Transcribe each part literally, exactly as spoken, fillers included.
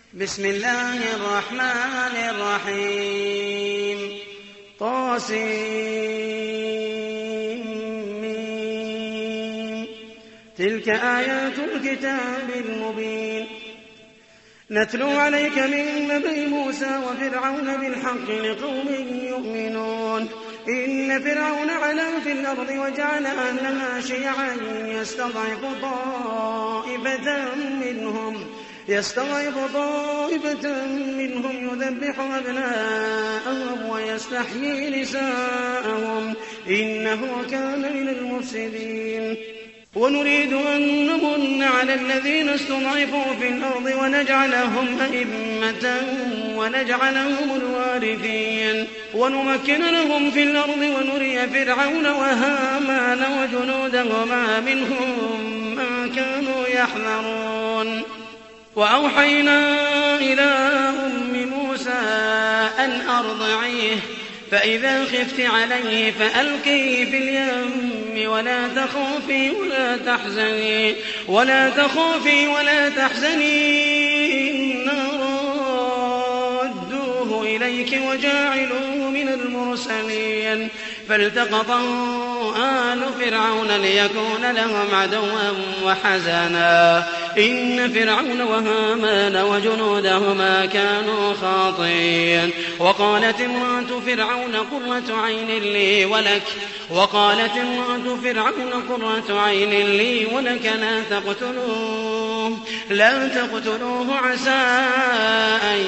بسم الله الرحمن الرحيم طاسين تلك آيات الكتاب المبين نتلو عليك من نبأ موسى وفرعون بالحق لقوم يؤمنون إن فرعون علا في الأرض وجعل أهلها شيعا يستضعف طائفة منهم يستضعف طائفة منهم يذبح أبناءهم ويستحيي نساءهم إنه كان من المفسدين ونريد أن نمن على الذين استضعفوا في الأرض ونجعلهم أئمة ونجعلهم الوارثين ونمكن لهم في الأرض ونري فرعون وهامان وجنودهما منهم ما كانوا يحذرون وأوحينا إلى أم موسى أن أرضعيه فإذا خفت عليه فألقيه في اليم ولا تخافي ولا تحزني ولا تخافي ولا تحزني إنا رادوه إليك وجاعلوه من المرسلين فالتقطه آل فرعون ليكون لهم عدوا وحزنا إن فرعون وهامان وجنودهما كانوا خاطئين وقالت امرأة فرعون قرة عين لي ولك وقالت امرأة فرعون قرة عين لي ولك لا تقتلوه لا تقتلوه عسى أن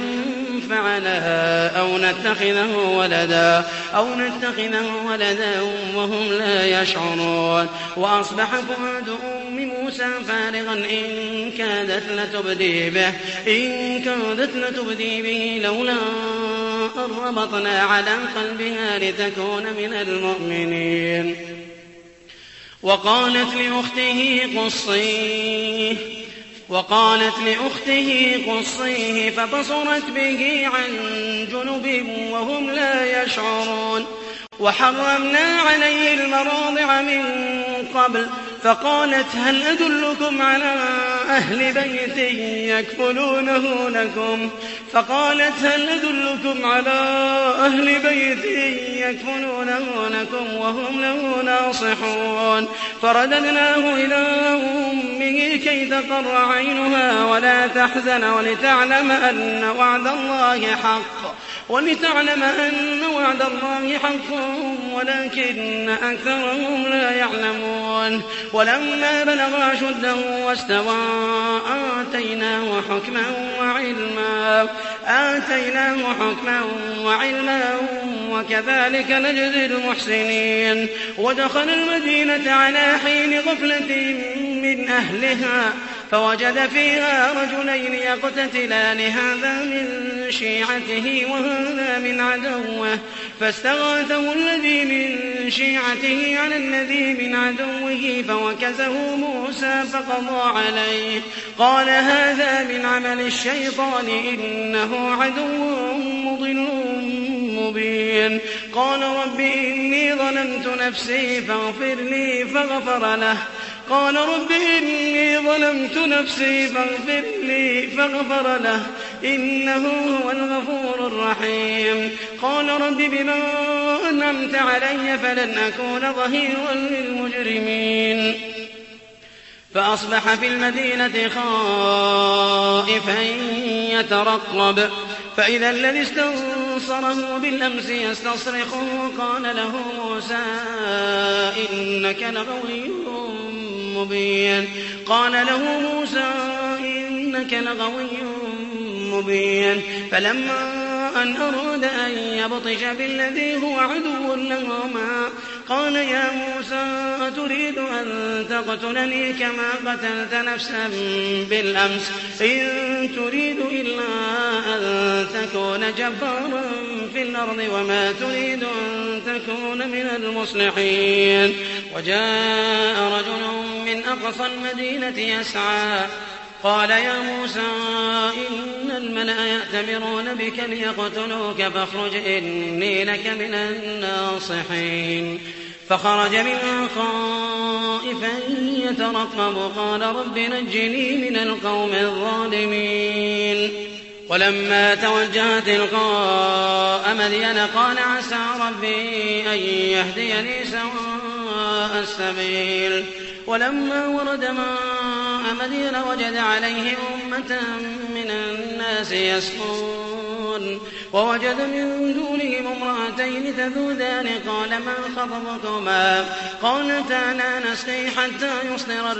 ينفعنا أو نتخذه ولدا أو نتخذه ولدا وهم لا يشعرون وأصبح فؤاد أم موسى فارغا إن كادت لتبدي به إن كادت لتبدي به لولا أن ربطنا على قلبها لتكون من المؤمنين وقالت لأخته قصيه وقالت لأخته قصيه فبصرت به عن جنب وهم لا يشعرون وحرمنا عليه المراضع من قبل فقالت هل أدلكم على أهل بيت يكفلونه لكم فقالت هل أدلكم على أهل بيت يكفلونه لكم وهم له ناصحون فرددناه إلى أمه كي تقر عينها ولا تحزن ولتعلم أن وعد الله حق ولتعلم أن وعد الله حق ولكن أكثرهم لا يعلمون ولما بلغ أشده واستوى آتيناه حكما وعلما آتيناه حكما وعلما وكذلك نجزي المحسنين ودخل المدينة على حين غفلة من أهلها فوجد فيها رجلين يقتتلان هذا من شيعته وهذا من عدوه فاستغاثه الذي من شيعته على الذي من عدوه فوكزه موسى فقضى عليه قال هذا من عمل الشيطان إنه عدو مضل مبين قال رب إني ظلمت نفسي فاغفر لي فغفر له قال رب إني ظلمت نفسي فاغفر لي فغفر له إنه هو الغفور الرحيم قال رب بما أنعمت علي فلن أكون ظهيرا للمجرمين فأصبح في المدينة خائفا يترقب فإذا الذي استنصره بالأمس يستصرخه قال له موسى إنك لغوي مبين قال له موسى إنك لغوي مبين فلما أن أراد أن يبطش بالذي هو عدو لهما قال يا موسى أتريد أن تقتلني كما قتلت نفسا بالأمس إن تريد إلا أن تكون جبارا في الأرض وما تريد أن تكون من المصلحين وجاء رجل من أقصى المدينة يسعى قال يا موسى إن الملأ يأتمرون بك ليقتلوك فاخرج إني لك من الناصحين فخرج منها خائفا يترقب قال رب نجني من القوم الظالمين ولما توجه تلقاء مدين قال عسى ربي أن يهديني سواء السبيل ولما ورد ماء مدين وجد عليه أمة من الناس يسقون ووجد من دونهم امرأتين تذودان قال ما خطبكما قالتا لا نسقي حتى يصدر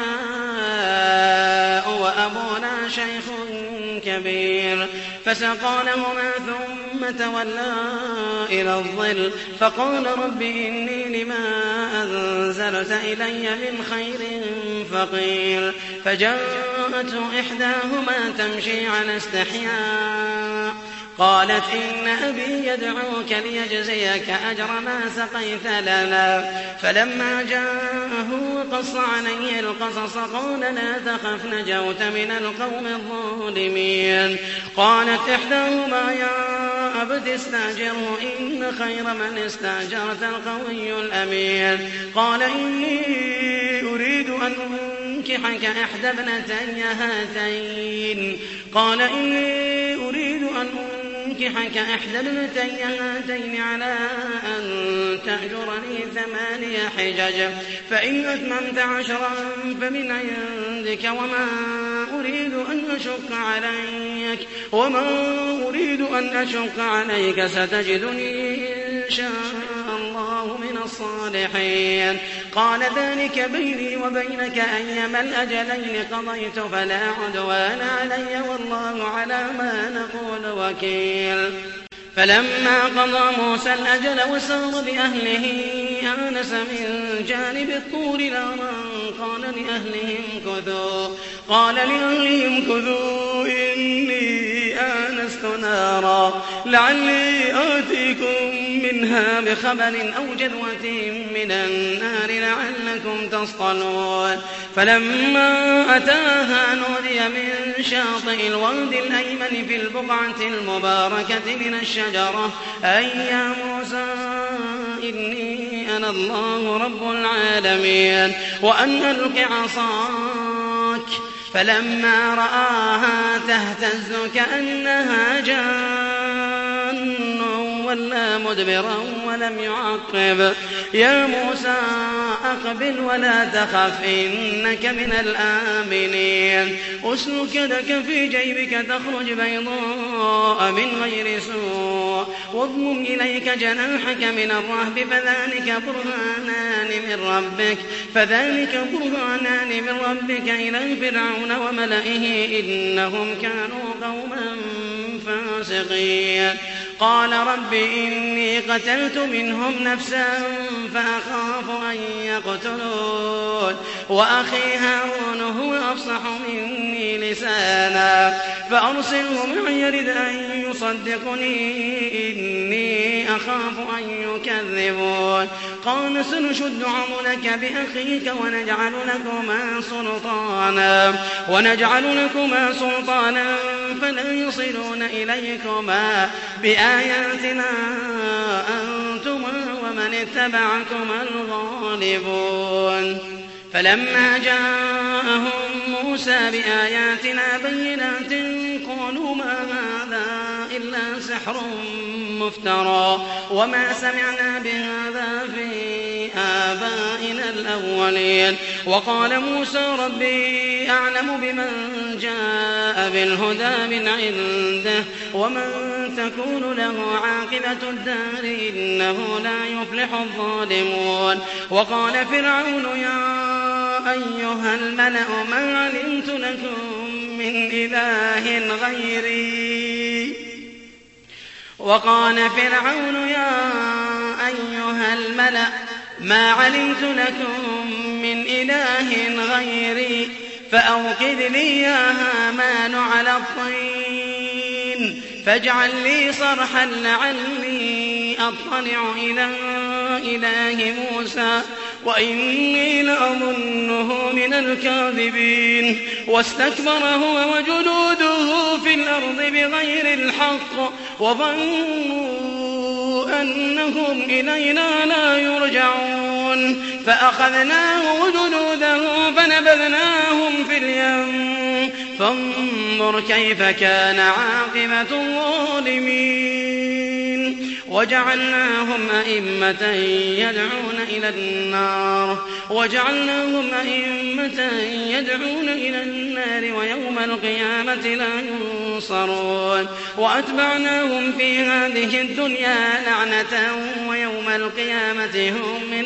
الرعاء وأبونا شيخ كبير فسقى لهما ثم تولى إلى الظل فقال رب إني لما أنزلت إلي من خير فقير فجاءته إحداهما تمشي على استحياء قالت إن أبي يدعوك ليجزيك أجر ما سقيت لنا فلما جاءه وقص عليه القصص قال لا تخف نجوت من القوم الظالمين قالت إحداهما يا أبت استأجره إن خير من استأجرت القوي الأمين قال إني أريد أن أنكحك إحدى ابنتي هاتين قال إني أريد أن أنكحك إحدى ابنتي هاتين على أن تأجرني ثماني حجج فإن أتممت عشرا فمن عندك وما أريد أن أشق عليك وما أريد أن أشق عليك ستجدني إن شاء الله من الصالحين قال ذلك بيني وبينك أيما الأجلين قضيت فلا عدوان علي والله على ما نقول وكيل فلما قضى موسى الأجل وسار بأهله آنس من جانب الطور نارا قال لأهلهم كثوا قال لأهلهم كثوا إني آنست نارا لعلي آتيكم منها بخبر أو جذوة من النار لعلكم تصطلون فلما أتاها نودي من شاطئ الواد الأيمن في البقعة المباركة من الشجرة أي يا موسى إني أنا الله رب العالمين وأن ألق عصاك فلما رآها تهتز كأنها جان ولا مدبرا ولم يعقب يا موسى أقبل ولا تخف إنك من الآمنين أسلك يدك في جيبك تخرج بيضاء من غير سوء واضمم إليك جناحك من الرهب فذلك برهانان من ربك فذلك برهانان من ربك إلى فرعون وملئه إنهم كانوا قوما فاسقين قال رب إني قتلت منهم نفسا فأخاف أن يقتلون وأخي هارون هو أفصح مني لسانا فأرسله معي يرد أن يصدقني إني أخاف أن يكذبون قال سنشد عضلك بأخيك ونجعل لكما سلطانا ونجعل لكما سلطانا فلا يصلون إليكما بآياتنا أنتما ومن اتبعكما الغالبون فلما جاءهم موسى بآياتنا بينات قالوا ما هذا إلا سحر مفترى وما سمعنا بهذا في آبائنا الأولين وقال موسى ربي أعلم بمن جاء بالهدى من عنده ومن تكون له عاقبة الدار إنه لا يفلح الظالمون وقال فرعون يا أيها الملأ ما علمت لكم من إله غيري وقال فرعون يا أيها الملأ ما علمت لكم من إله غيري فأوقد لي يا هامان على الطين فاجعل لي صرحا لعلي أطلع إلى إله موسى وإني لأظنه من الكاذبين واستكبر هو وجنوده في الأرض بغير الحق وظنوا أنهم إلينا لا يرجعون فأخذناه وجنوده فنبذناهم في اليم فانظر كيف كان عاقبة الظالمين وجعلناهم أئمة يدعون إلى النار وجعلناهم أئمة يدعون إلى النار ويوم القيامة لا ينصرون وأتبعناهم في هذه الدنيا لعنة ويوم القيامة هم من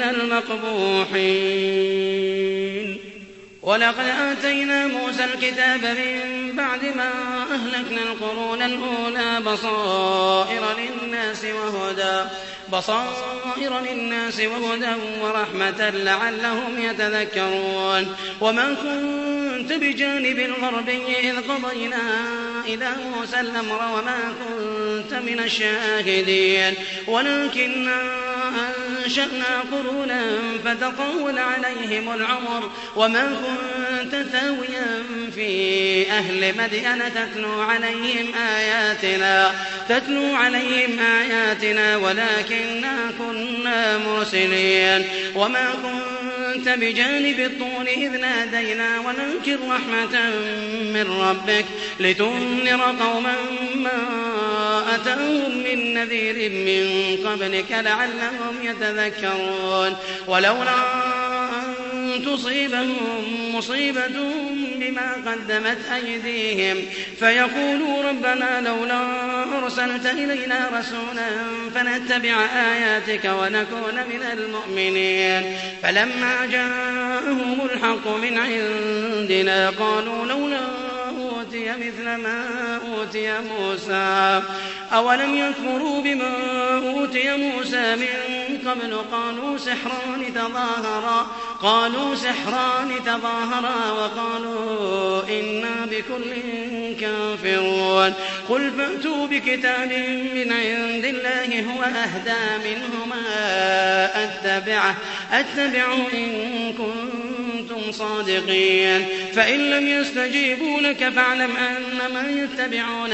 المقبوحين. ولقد آتينا موسى الكتاب من بعد ما أهلكنا القرون الأولى بصائر للناس وهدى بصائر للناس وهدى ورحمة لعلهم يتذكرون. وما كنت بجانب الغربي إذ قضينا إلى موسى الأمر وما كنت من الشاهدين ولكننا أنشأنا قرونا فتطول عليهم العمر وما كنت ثاويا في أهل مدين تتلو عليهم آياتنا تتلو عليهم آياتنا ولكننا كنا مرسلين. وما كنت بجانب الطور إذ نادينا ولكن رحمة من ربك لتنذر قوما ما أتاهم من نذير من قبلك لعلهم يتذكرون. ولولا أن تصيبهم مصيبة بما قدمت أيديهم فيقولوا ربنا لولا أرسلت إلينا رسولا فنتبع آياتك ونكون من المؤمنين. فلما جاءهم الحق من عندنا قالوا لولا أوتي مثل ما أوتي موسى أولم يكفروا بما أوتي موسى من قبل قالوا سحران تظاهرا قالوا سحران تظاهرا وقالوا إنا بكل كافرون. قل فأتوا بكتاب من عند الله هو أهدى منهما أتبعه أتبعه إن كنتم صادقين. فإن لم يستجيبوا لك فاعلم أنما يتبعون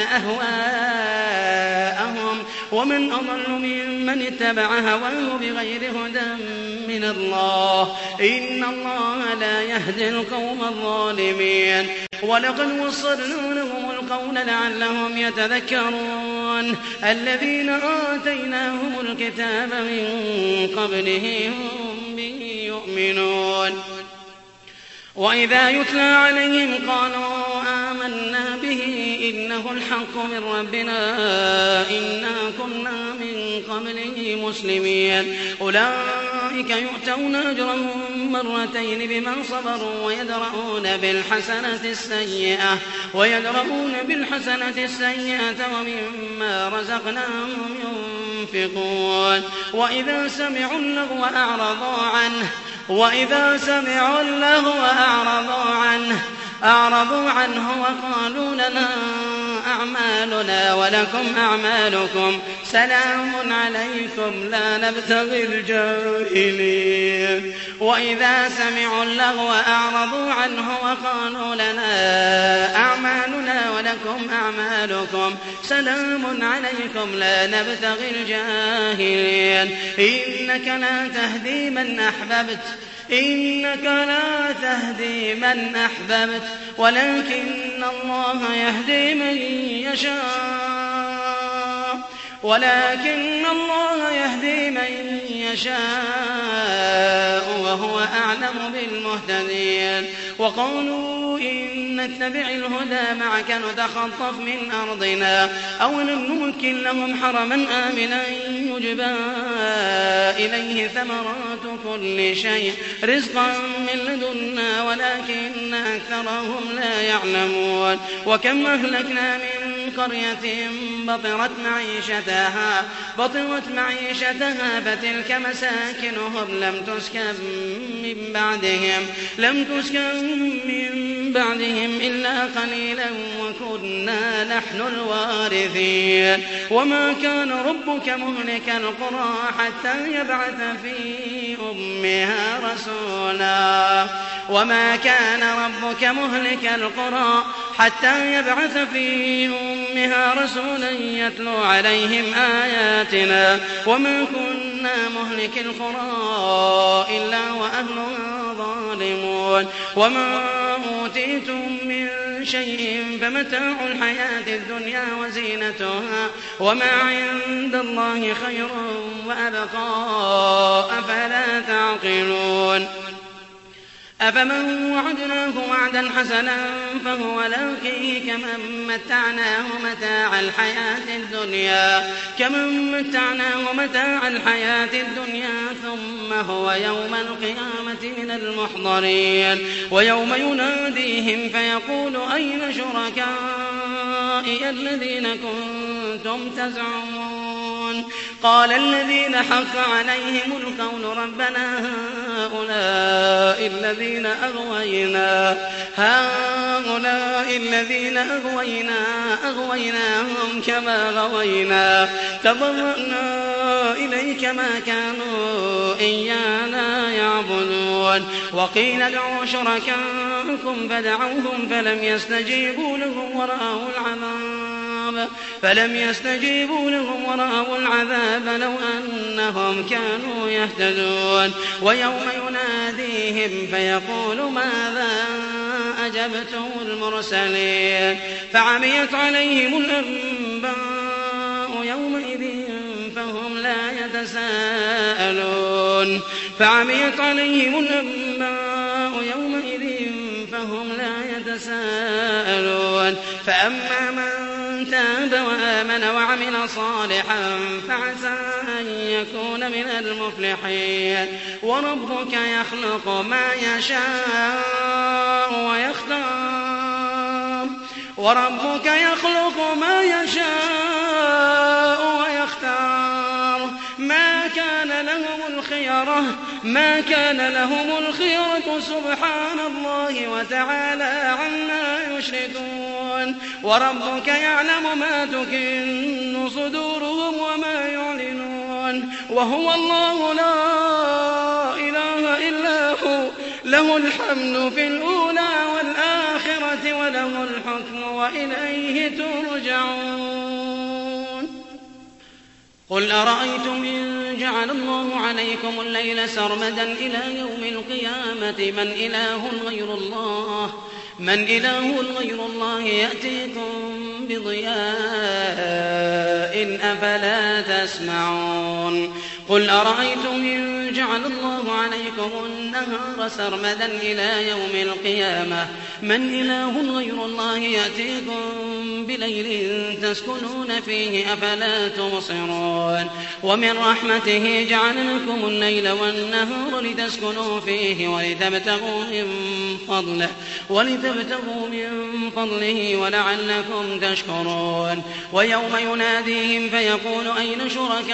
أهواءهم ومن أضل ممن اتبع هواه بغير هدى من الله إن الله لا يهدي القوم الظالمين. ولقد وصلنا لهم القول لعلهم يتذكرون. الذين آتيناهم الكتاب من قبله هم به يؤمنون. وإذا يتلى عليهم قالوا آمنا به إنه الحق من ربنا إنا كنا من قبله مسلمين. أولئك يؤتون أجرهم مرتين بما صبروا ويدرؤون بالحسنة السيئة ويدرؤون بالحسنة السيئة ومما رزقناهم ينفقون. وإذا سمعوا اللغو أعرضوا عنه وإذا سمعوا اللغو أعرضوا عنه أعرضوا عنه وقالوا لنا أعمالنا ولكم أعمالكم سلام عليكم لا نبتغي الجاهلين. وإذا سمعوا اللغو أعرضوا عنه وقالوا لنا أعمالنا ولكم أعمالكم سلام عليكم لا نبتغي الجاهلين. إنك لا تهدي من أحببت إنك لا تهدي من أحببت ولكن الله يهدي من يشاء ولكن الله يهدي من يشاء وهو أعلم بالمهتدين. وقالوا إن نتبع الهدى معك نتخطف من أرضنا أولم نمكن لهم حرما آمنا يجبى إليه ثمرات كل شيء رزقا من لدنا ولكن أكثرهم لا يعلمون. وكم أهلكنا من قرية بطرت معيشتها بطرت معيشتها فتلك مساكنهم لم تسكن من بعدهم لم تسكن من بعدهم إلا قليلا وكنا نحن الوارثين. وما كان ربك مهلك القرى حتى يبعث في أمها رسولا وما كان ربك مهلك القرى حتى يبعث في أمها رسولا يتلو عليهم آياتنا وما كنا مهلك القرى إلا وأهلها ظالمون. وما أوتيتم من شيء فمتاع الحياة الدنيا وزينتها وما عند الله خير وأبقى أفلا تعقلون أفمن وعدناه وعدا حسنا فهو لاقيه كمن متعناه متاع الحياة الدنيا كمن متعناه متاع الحياة الدنيا ثم هو يوم القيامة من المحضرين ويوم يناديهم فيقول أين شركائي الذين كنتم تزعمون قال الذين حق عليهم القول ربنا هؤلاء الذين أغوينا هؤلاء الذين أغوينا أغويناهم كما غوينا تبرأنا إليك ما كانوا إيانا يعبدون وقيل ادعوا شركاءكم فدعوهم فلم يستجيبوا لهم ورأوا العذاب فلم يستجيبوا لهم ورأوا العذاب لو أنهم كانوا يهتدون ويوم يناديهم فيقول ماذا أجبتم المرسلين فعميت عليهم الأنباء يومئذ فهم لا يتساءلون فعميت عليهم الأنباء يومئذ فهم لا يتساءلون فأما من تاب وآمن وعمل صالحا فعسى أن يكون من المفلحين وربك يخلق ما يشاء ويختار وربك يخلق ما يشاء ويختار ما كان لهم الخيرة ما كان لهم الخيرة سبحان الله وتعالى عما يشركون وربك يعلم ما تكن صدورهم وما يعلنون وهو الله لا إله إلا هو له الحمد في الأولى والآخرة وله الحكم وإليه ترجعون قل أرأيتم إن جعل الله عليكم الليل سرمدا إلى يوم القيامة من إله غير الله من إله غير الله يأتيكم بضياء أفلا تسمعون قل أرأيتم إن جعل الله عليكم النهار سرمدا إلى يوم القيامة من إله غير الله يأتيكم بليل تسكنون فيه أفلا تبصرون ومن رحمته جعل لكم الليل والنهار لتسكنوا فيه ولتبتغوا من فضله ولتبتغوا من فضله ولعلكم تشكرون ويوم يناديهم فيقول أين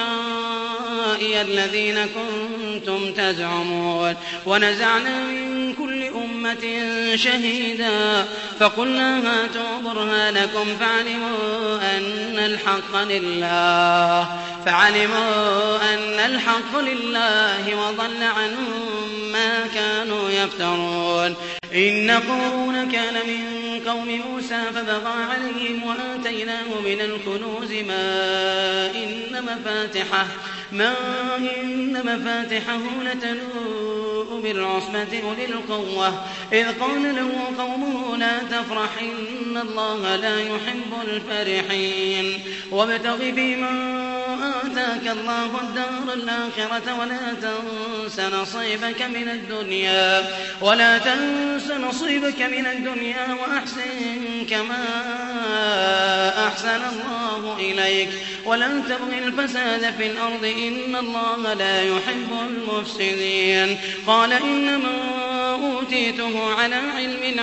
شركائي الذين كنتم تزعمون ونزعنا من كل أمة شهيدا فقلنا هاتوا برهانكم فعلموا أن الحق لله فعلموا أن الحق لله وضل عنهم ما كانوا يفترون إن قارون كان من قوم موسى فبغى عليهم وآتيناه من الكنوز ما إن مفاتحه ما إن مفاتحه لتنوء بالعصبة أولي القوة إذ قال له قومه لا تفرح إن الله لا يحب الفرحين وابتغ فيما آتاك الله الدار الآخرة ولا تنس نصيبك من الدنيا ولا تنس نصيبك من الدنيا وأحسن كما أحسن الله إليك ولا تبغ الفساد في الأرض إن الله لا يحب المفسدين قال إنما أوتيته على علم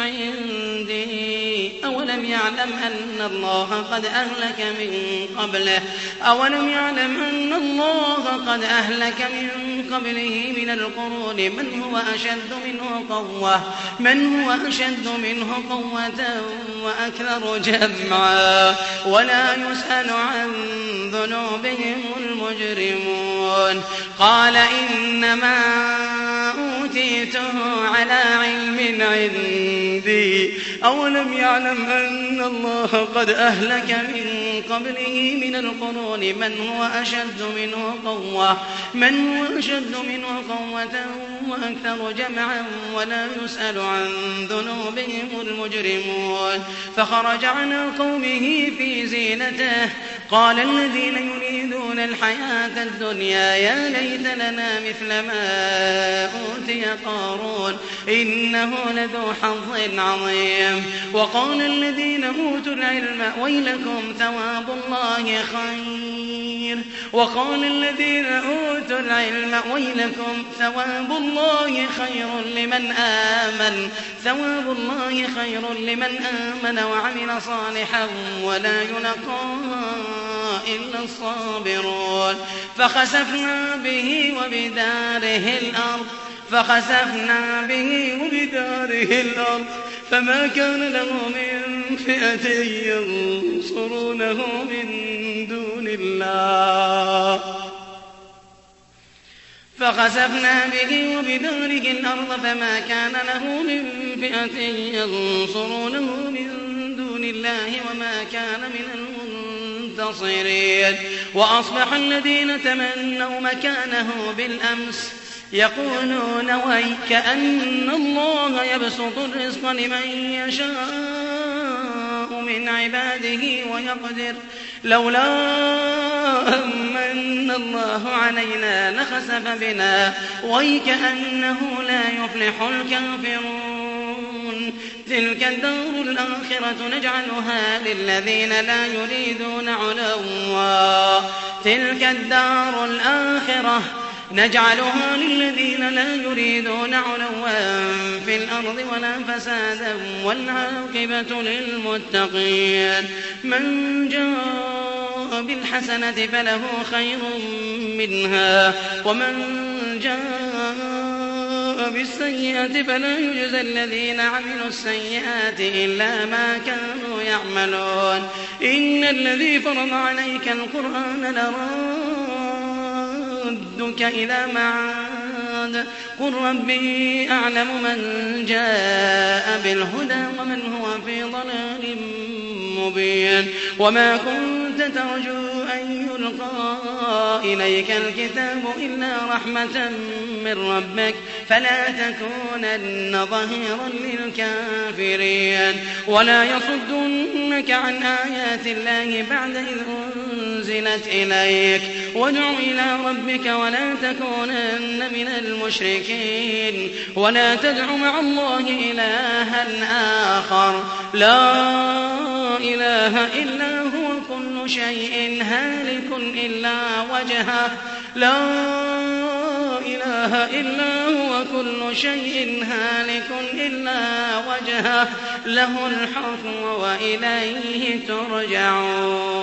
عندي أولم يعلم أن الله قد أهلك من قبله أولم يعلم أن الله قد أهلك من قبله من القرون من هو أشد منه قوة من هو أشد منه قوة وأكثر جمعا ولا يسأل عن ذنوبهم المجرمون قال إنما أوتيته على علم عندي أولم يعلم أن الله قد أهلك من قبله من القرون من هو أشد منه قوة من هو أشد منه قوة وأكثر جمعا ولا يسأل عن ذنوبهم المجرمون فخرج عن قومه في زينته قال الذين يريدون الحياة الدنيا يا ليت لنا مثل ما أوتي قارون إنه لذو حظ عظيم وقال الذين أوتوا العلم ويلكم ثواب الله خير وقال الذين أوتوا العلم ويلكم ثواب الله خير لمن آمن ثواب الله خير لمن آمن وعمل صالحا ولا يلقاها إلا الصابرون فخسفنا به وبداره الأرض فخسفنا به وبداره الأرض فما كان له من فئة ينصرونه من دون الله فخسفنا به وبداره الأرض فما كان له من فئة ينصرونه من دون الله وما كان من المنتصرين وأصبح الذين تمنوا مكانه بالأمس يقولون ويك أن الله يبسط الرزق لمن يشاء من عباده ويقدر لولا أمن الله علينا لخسف بنا ويك أنه لا يفلح الكافرون تلك الدار الآخرة نجعلها للذين لا يريدون علوا تلك الدار الآخرة نجعلها للذين لا يريدون علوا في الأرض ولا فسادا والعاقبة للمتقين من جاء بالحسنة فله خير منها ومن جاء بالسيئة فلا يجزى الذين عملوا السيئات إلا ما كانوا يعملون إن الذي فرض عليك القرآن لرادك إلى معاد قل ربي أعلم من جاء بالهدى ومن هو في ضلال مبين وما كنت ترجو أن يلقى إليك الكتاب إلا رحمة من ربك فلا تكونن ظهيرا للكافرين ولا يصدنك عن آيات الله بعد إذ أنزلت إليك وادع إلى ربك ولا تكونن من المشركين ولا تدع مع الله إلها آخر لا إله إلا هو كل شيء هالك إلا وجهه لا إله إلا هو كل شيء هالك إلا وجهه له الحكم وإليه ترجعون.